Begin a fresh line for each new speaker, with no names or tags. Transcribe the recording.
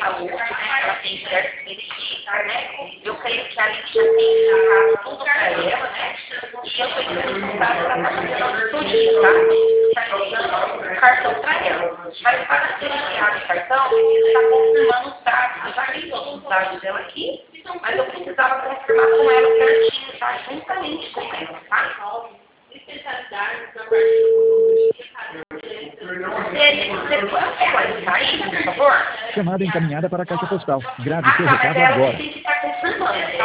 saúde, ela tem certos benefícios, né? Eu creio que a gente já tem explicado tudo para ela, né? E eu estou responsável para fazer a auditoria, tá? Está dando o cartão para ela. Mas para ser enviado o cartão, está confirmando os dados. Eu já li todos os dados dela aqui, mas eu precisava confirmar com ela certinho, tá? Juntamente com ela, tá? Especialidades na parte pode sair, por favor?
Chamada encaminhada para a caixa postal. Grave seu recado agora.
Tem que estar confirmando.